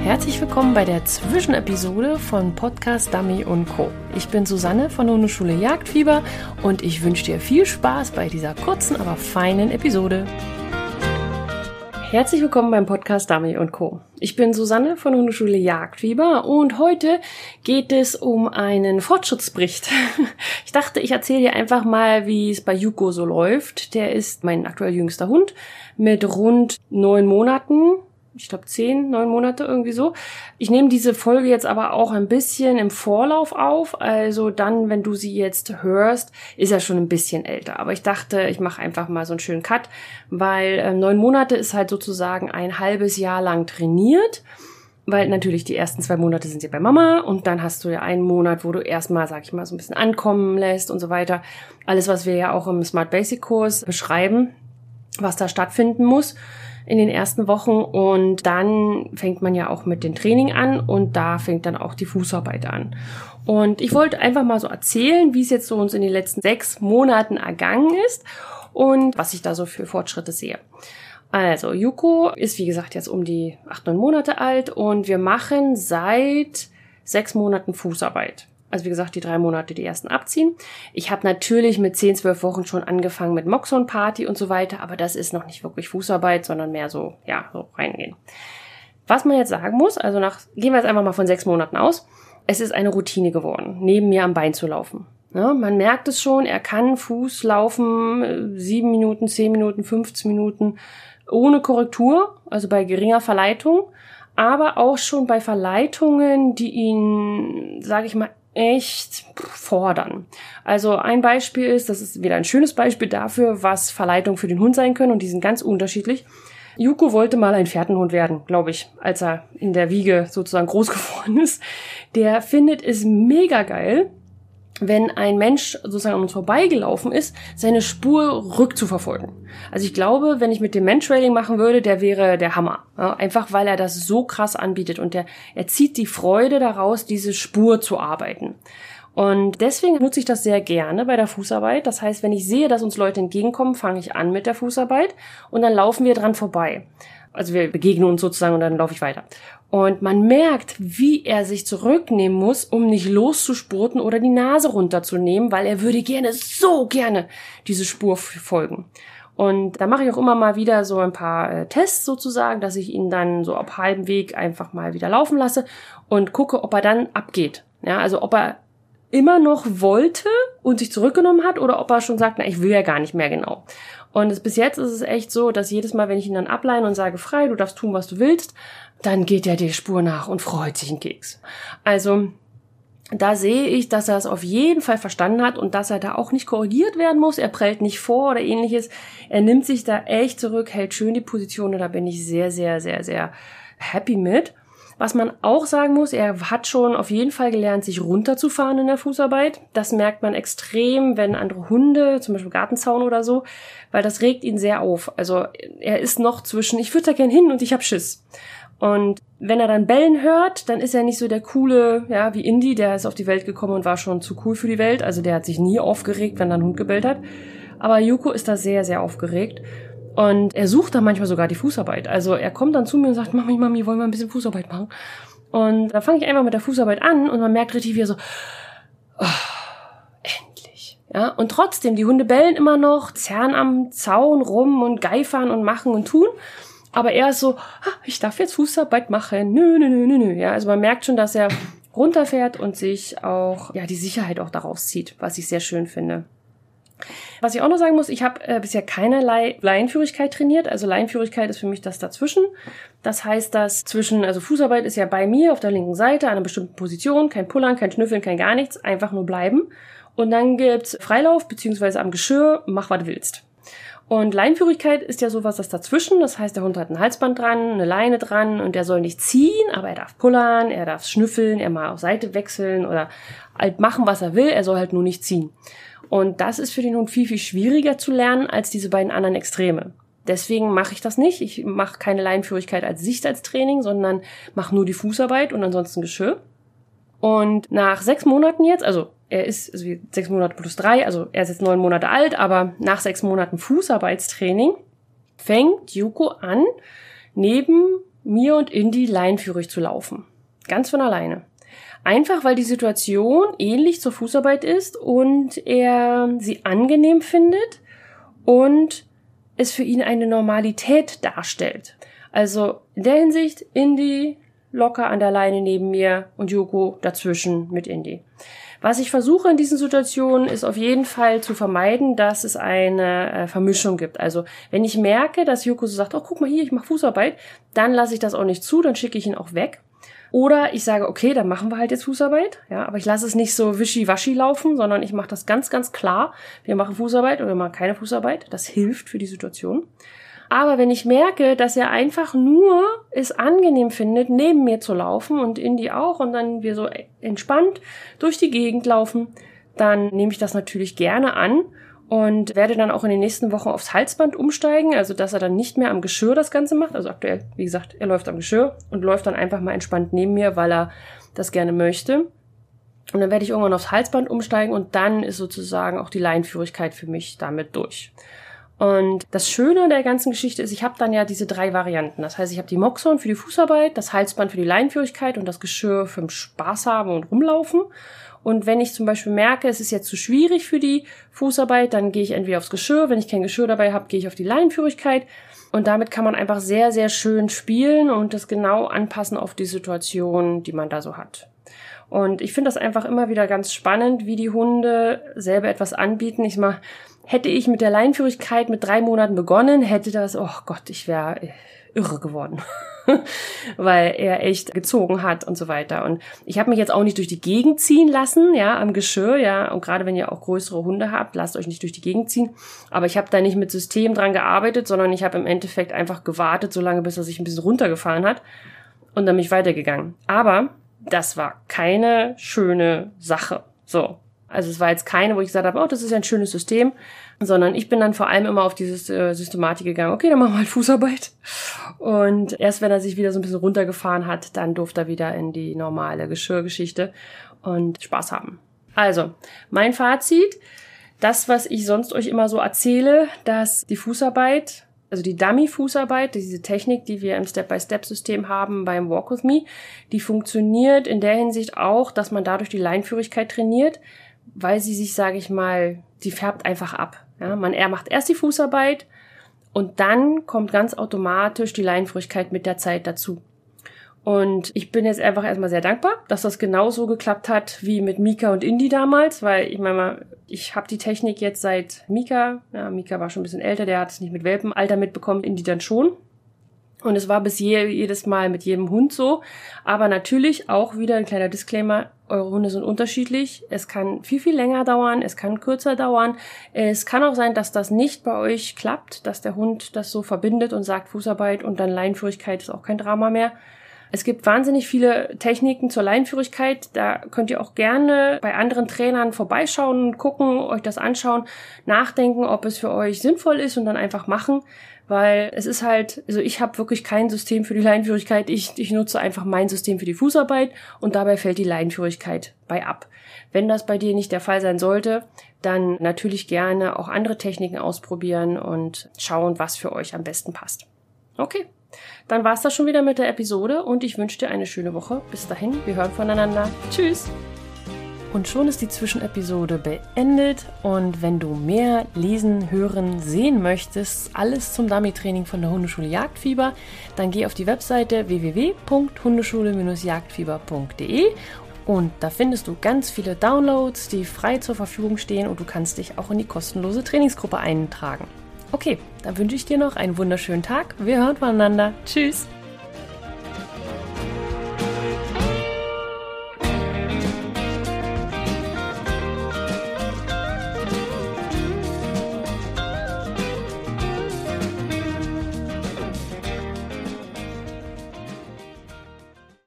Herzlich willkommen bei der Zwischenepisode von Podcast Dummy & Co. Ich bin Susanne von der Hundeschule Jagdfieber und ich wünsche dir viel Spaß bei dieser kurzen, aber feinen Episode. Herzlich willkommen beim Podcast Dummy & Co. Ich bin Susanne von der Hundeschule Jagdfieber und heute geht es um einen Fortschrittsbericht. Ich dachte, ich erzähle dir einfach mal, wie es bei Yuko so läuft. Der ist mein aktuell jüngster Hund mit rund 9 Monaten. Ich glaube 9 Monate irgendwie so. Ich nehme diese Folge jetzt aber auch ein bisschen im Vorlauf auf. Also dann, wenn du sie jetzt hörst, ist er schon ein bisschen älter. Aber ich dachte, ich mache einfach mal so einen schönen Cut, weil 9 Monate ist halt sozusagen ein halbes Jahr lang trainiert. Weil natürlich die ersten 2 Monate sind sie bei Mama und dann hast du ja einen Monat, wo du erstmal, sag ich mal, so ein bisschen ankommen lässt und so weiter. Alles, was wir ja auch im Smart Basic Kurs beschreiben, was da stattfinden muss in den ersten Wochen, und dann fängt man ja auch mit dem Training an und da fängt dann auch die Fußarbeit an. Und ich wollte einfach mal so erzählen, wie es jetzt so uns in den letzten 6 Monaten ergangen ist und was ich da so für Fortschritte sehe. Also Yuko ist wie gesagt jetzt um die 8, 9 Monate alt und wir machen seit 6 Monaten Fußarbeit. Also wie gesagt, die 3 Monate die ersten abziehen. Ich habe natürlich mit 10, 12 Wochen schon angefangen mit Moxon-Party und so weiter, aber das ist noch nicht wirklich Fußarbeit, sondern mehr so, so reingehen. Was man jetzt sagen muss, also gehen wir jetzt einfach mal von 6 Monaten aus, es ist eine Routine geworden, neben mir am Bein zu laufen. Ja, man merkt es schon, er kann Fuß laufen, 7 Minuten, 10 Minuten, 15 Minuten ohne Korrektur, also bei geringer Verleitung, aber auch schon bei Verleitungen, die ihn, sage ich mal, echt fordern. Also ein Beispiel ist, das ist wieder ein schönes Beispiel dafür, was Verleitungen für den Hund sein können, und die sind ganz unterschiedlich. Yuko wollte mal ein Pferdenhund werden, glaube ich, als er in der Wiege sozusagen groß geworden ist. Der findet es mega geil, wenn ein Mensch sozusagen an uns vorbeigelaufen ist, seine Spur rückzuverfolgen. Also ich glaube, wenn ich mit dem Mantrailing machen würde, der wäre der Hammer. Ja, einfach weil er das so krass anbietet und er zieht die Freude daraus, diese Spur zu arbeiten. Und deswegen nutze ich das sehr gerne bei der Fußarbeit. Das heißt, wenn ich sehe, dass uns Leute entgegenkommen, fange ich an mit der Fußarbeit und dann laufen wir dran vorbei. Also wir begegnen uns sozusagen und dann laufe ich weiter. Und man merkt, wie er sich zurücknehmen muss, um nicht loszuspurten oder die Nase runterzunehmen, weil er würde so gerne diese Spur folgen. Und da mache ich auch immer mal wieder so ein paar Tests sozusagen, dass ich ihn dann so ab halbem Weg einfach mal wieder laufen lasse und gucke, ob er dann abgeht. Ja, also ob er immer noch wollte und sich zurückgenommen hat oder ob er schon sagt, ich will ja gar nicht mehr genau. Und bis jetzt ist es echt so, dass jedes Mal, wenn ich ihn dann ableine und sage, frei, du darfst tun, was du willst, dann geht er die Spur nach und freut sich einen Keks. Also da sehe ich, dass er es auf jeden Fall verstanden hat und dass er da auch nicht korrigiert werden muss. Er prellt nicht vor oder ähnliches. Er nimmt sich da echt zurück, hält schön die Position, und da bin ich sehr, sehr, sehr, sehr happy mit. Was man auch sagen muss, er hat schon auf jeden Fall gelernt, sich runterzufahren in der Fußarbeit. Das merkt man extrem, wenn andere Hunde, zum Beispiel Gartenzaun oder so, weil das regt ihn sehr auf. Also er ist noch zwischen, ich würde da gern hin und ich hab Schiss. Und wenn er dann bellen hört, dann ist er nicht so der coole, wie Indy, der ist auf die Welt gekommen und war schon zu cool für die Welt. Also der hat sich nie aufgeregt, wenn da ein Hund gebellt hat. Aber Yuko ist da sehr, sehr aufgeregt. Und er sucht dann manchmal sogar die Fußarbeit. Also er kommt dann zu mir und sagt, Mami, wollen wir ein bisschen Fußarbeit machen? Und dann fange ich einfach mit der Fußarbeit an und man merkt richtig, wie er so, endlich. Ja, und trotzdem, die Hunde bellen immer noch, zerren am Zaun rum und geifern und machen und tun. Aber er ist so, ich darf jetzt Fußarbeit machen. Nö. Ja, also man merkt schon, dass er runterfährt und sich auch, die Sicherheit auch daraus zieht, was ich sehr schön finde. Was ich auch noch sagen muss, ich habe bisher keinerlei Leinenführigkeit trainiert. Also Leinenführigkeit ist für mich das dazwischen. Das heißt, also Fußarbeit ist ja bei mir auf der linken Seite an einer bestimmten Position, kein Pullern, kein Schnüffeln, kein gar nichts, einfach nur bleiben. Und dann gibt's Freilauf beziehungsweise am Geschirr, mach was du willst. Und Leinenführigkeit ist ja sowas das dazwischen. Das heißt, der Hund hat ein Halsband dran, eine Leine dran und der soll nicht ziehen, aber er darf pullern, er darf schnüffeln, er mal auf Seite wechseln oder halt machen, was er will. Er soll halt nur nicht ziehen. Und das ist für den Hund viel, viel schwieriger zu lernen als diese beiden anderen Extreme. Deswegen mache ich das nicht. Ich mache keine Leinenführigkeit als Sichtsalstraining, sondern mache nur die Fußarbeit und ansonsten Geschirr. Und nach 6 Monaten jetzt, also er ist 6 Monate plus 3, also er ist jetzt 9 Monate alt, aber nach 6 Monaten Fußarbeitstraining fängt Yuko an, neben mir und Indy leinenführig zu laufen. Ganz von alleine. Einfach, weil die Situation ähnlich zur Fußarbeit ist und er sie angenehm findet und es für ihn eine Normalität darstellt. Also in der Hinsicht Indy locker an der Leine neben mir und Yuko dazwischen mit Indy. Was ich versuche in diesen Situationen ist auf jeden Fall zu vermeiden, dass es eine Vermischung gibt. Also wenn ich merke, dass Yuko so sagt, oh guck mal hier, ich mache Fußarbeit, dann lasse ich das auch nicht zu, dann schicke ich ihn auch weg. Oder ich sage, okay, dann machen wir halt jetzt Fußarbeit, ja, aber ich lasse es nicht so wischiwaschi laufen, sondern ich mache das ganz, ganz klar. Wir machen Fußarbeit oder wir machen keine Fußarbeit. Das hilft für die Situation. Aber wenn ich merke, dass er einfach nur es angenehm findet, neben mir zu laufen und Indy auch und dann wir so entspannt durch die Gegend laufen, dann nehme ich das natürlich gerne an und werde dann auch in den nächsten Wochen aufs Halsband umsteigen, also dass er dann nicht mehr am Geschirr das Ganze macht. Also aktuell, wie gesagt, er läuft am Geschirr und läuft dann einfach mal entspannt neben mir, weil er das gerne möchte. Und dann werde ich irgendwann aufs Halsband umsteigen und dann ist sozusagen auch die Leinenführigkeit für mich damit durch. Und das Schöne der ganzen Geschichte ist, ich habe dann ja diese 3 Varianten. Das heißt, ich habe die Moxhorn für die Fußarbeit, das Halsband für die Leinenführigkeit und das Geschirr für den Spaß haben und rumlaufen. Und wenn ich zum Beispiel merke, es ist jetzt zu schwierig für die Fußarbeit, dann gehe ich entweder aufs Geschirr. Wenn ich kein Geschirr dabei habe, gehe ich auf die Leinenführigkeit. Und damit kann man einfach sehr, sehr schön spielen und das genau anpassen auf die Situation, die man da so hat. Und ich finde das einfach immer wieder ganz spannend, wie die Hunde selber etwas anbieten. Hätte ich mit der Leinenführigkeit mit 3 Monaten begonnen, hätte das, oh Gott, ich wäre irre geworden. Weil er echt gezogen hat und so weiter. Und ich habe mich jetzt auch nicht durch die Gegend ziehen lassen, ja, am Geschirr, ja. Und gerade wenn ihr auch größere Hunde habt, lasst euch nicht durch die Gegend ziehen. Aber ich habe da nicht mit System dran gearbeitet, sondern ich habe im Endeffekt einfach gewartet, solange bis er sich ein bisschen runtergefahren hat. Und dann bin ich weitergegangen. Aber das war keine schöne Sache. So. Also es war jetzt keine, wo ich gesagt habe, oh, das ist ja ein schönes System, sondern ich bin dann vor allem immer auf diese Systematik gegangen, okay, dann machen wir halt Fußarbeit. Und erst wenn er sich wieder so ein bisschen runtergefahren hat, dann durfte er wieder in die normale Geschirrgeschichte und Spaß haben. Also, mein Fazit, das, was ich sonst euch immer so erzähle, dass die Fußarbeit, also die Dummy-Fußarbeit, diese Technik, die wir im Step-by-Step-System haben beim Walk With Me, die funktioniert in der Hinsicht auch, dass man dadurch die Leinenführigkeit trainiert, weil sie sich, sage ich mal, die färbt einfach ab. Ja, er macht erst die Fußarbeit und dann kommt ganz automatisch die Leinenführigkeit mit der Zeit dazu. Und ich bin jetzt einfach erstmal sehr dankbar, dass das genauso geklappt hat wie mit Mika und Indy damals, weil ich habe die Technik jetzt seit Mika, ja, Mika war schon ein bisschen älter, der hat es nicht mit Welpenalter mitbekommen, Indy dann schon. Und es war bis jedes Mal mit jedem Hund so. Aber natürlich auch wieder ein kleiner Disclaimer, eure Hunde sind unterschiedlich. Es kann viel, viel länger dauern, es kann kürzer dauern. Es kann auch sein, dass das nicht bei euch klappt, dass der Hund das so verbindet und sagt Fußarbeit und dann Leinenführigkeit ist auch kein Drama mehr. Es gibt wahnsinnig viele Techniken zur Leinenführigkeit. Da könnt ihr auch gerne bei anderen Trainern vorbeischauen, gucken, euch das anschauen, nachdenken, ob es für euch sinnvoll ist und dann einfach machen. Weil es ist halt, also ich habe wirklich kein System für die Leinenführigkeit. Ich nutze einfach mein System für die Fußarbeit und dabei fällt die Leinenführigkeit bei ab. Wenn das bei dir nicht der Fall sein sollte, dann natürlich gerne auch andere Techniken ausprobieren und schauen, was für euch am besten passt. Okay, dann war's das schon wieder mit der Episode und ich wünsche dir eine schöne Woche. Bis dahin, wir hören voneinander. Tschüss! Und schon ist die Zwischenepisode beendet und wenn du mehr lesen, hören, sehen möchtest, alles zum Dummy-Training von der Hundeschule Jagdfieber, dann geh auf die Webseite www.hundeschule-jagdfieber.de und da findest du ganz viele Downloads, die frei zur Verfügung stehen und du kannst dich auch in die kostenlose Trainingsgruppe eintragen. Okay, dann wünsche ich dir noch einen wunderschönen Tag. Wir hören voneinander. Tschüss!